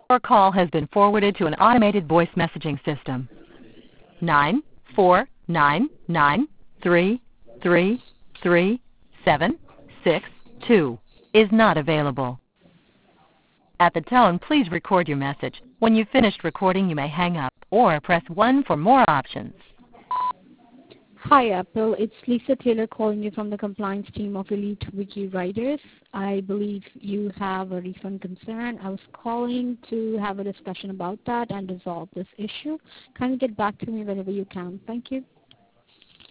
Your call has been forwarded to an automated voice messaging system. 94993337662 is not available. At the tone, please record your message. When you've finished recording, you may hang up or press 1 for more options. Hi, Apple. It's Lisa Taylor calling you from the compliance team of Elite Wiki Writers. I believe you have a refund concern. I was calling to have a discussion about that and resolve this issue. Kindly get back to me whenever you can. Thank you.